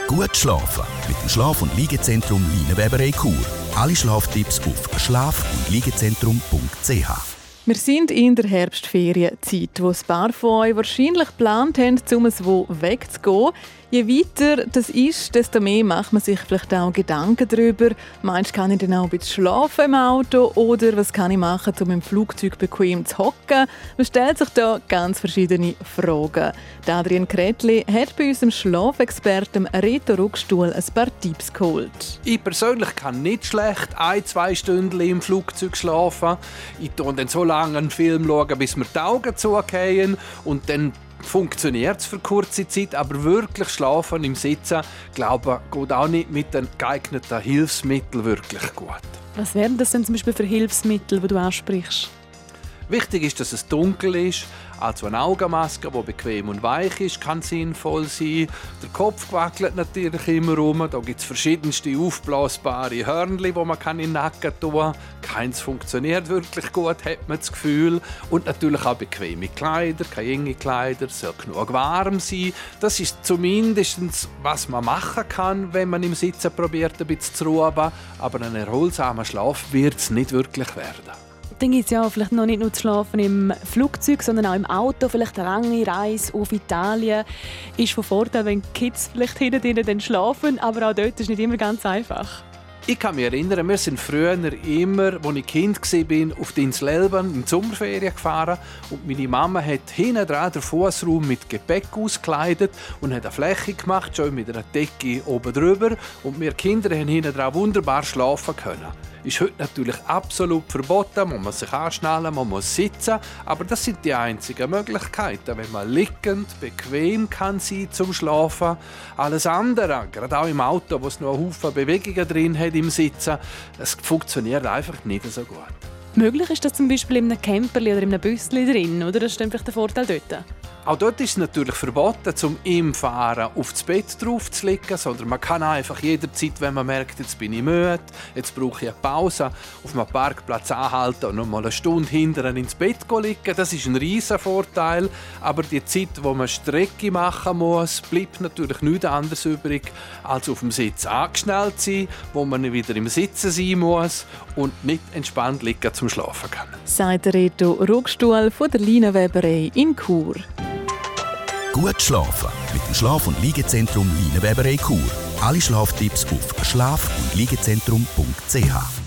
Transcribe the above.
Gut schlafen mit dem Schlaf- und Liegezentrum Leinenweberei Chur. Alle Schlaftipps auf schlaf-und-liegezentrum.ch. Wir sind in der Herbstferienzeit, wo ein paar von euch wahrscheinlich geplant haben, um es wegzugehen. Je weiter das ist, desto mehr macht man sich vielleicht auch Gedanken darüber. Meinst du, kann ich dann auch ein bisschen schlafen im Auto? Oder was kann ich machen, um im Flugzeug bequem zu hocken? Man stellt sich da ganz verschiedene Fragen. Adrian Kretli hat bei unserem Schlafexperten Reto Ruckstuhl ein paar Tipps geholt. Ich persönlich kann nicht schlecht 1-2 Stunden im Flugzeug schlafen. Ich schaue dann so lange einen Film, bis mir die Augen zugehen und dann funktioniert es für kurze Zeit, aber wirklich schlafen im Sitzen, glaube ich, geht auch nicht mit den geeigneten Hilfsmitteln wirklich gut. Was wären das denn zum Beispiel für Hilfsmittel, die du ansprichst? Wichtig ist, dass es dunkel ist. Also eine Augenmaske, die bequem und weich ist, kann sinnvoll sein. Der Kopf wackelt natürlich immer rum. Da gibt es verschiedenste aufblasbare Hörnchen, die man in den Nacken tun kann. Keins funktioniert wirklich gut, hat man das Gefühl. Und natürlich auch bequeme Kleider, keine enge Kleider, es soll genug warm sein. Das ist zumindest, was man machen kann, wenn man im Sitzen probiert, ein bisschen zu ruhen. Aber ein erholsamer Schlaf wird es nicht wirklich werden. Dann gibt es ja vielleicht noch nicht nur zu schlafen im Flugzeug, sondern auch im Auto. Vielleicht eine lange Reise auf Italien ist von Vorteil, wenn die Kids vielleicht hinten drin dann schlafen. Aber auch dort ist es nicht immer ganz einfach. Ich kann mich erinnern, wir sind früher immer, als ich Kind war, auf die Insel Elben in die Sommerferien gefahren. Und meine Mama hat hinten dran den Fussraum mit Gepäck ausgekleidet und hat eine Fläche gemacht, schon mit einer Decke oben drüber. Und wir Kinder haben hinten dran wunderbar schlafen können. Ist heute natürlich absolut verboten, man muss sich anschnallen, man muss sitzen. Aber das sind die einzigen Möglichkeiten, wenn man liegend bequem kann sein zum Schlafen. Alles andere, gerade auch im Auto, wo es noch einen Haufen Bewegungen drin hat im Sitzen, es funktioniert einfach nicht so gut. Möglich ist das zum Beispiel in einem Camperli oder in einem Büsschen drin, oder? Das ist dann vielleicht der Vorteil dort. Auch dort ist es natürlich verboten, im Fahren auf das Bett drauf zu liegen, sondern man kann einfach jederzeit, wenn man merkt, jetzt bin ich müde, jetzt brauche ich eine Pause, auf einem Parkplatz anhalten und noch mal eine Stunde hinterher ins Bett liegen. Das ist ein riesen Vorteil. Aber die Zeit, wo man Strecke machen muss, bleibt natürlich nichts anderes übrig, als auf dem Sitz angeschnallt sein, wo man wieder im Sitzen sein muss und nicht entspannt liegen zum Schlafen kann. Sagt Reto Ruckstuhl von der Leinenweberei in Chur. Gut schlafen mit dem Schlaf- und Liegezentrum Leinenweberei Chur. Alle Schlaftipps auf schlaf- und liegezentrum.ch.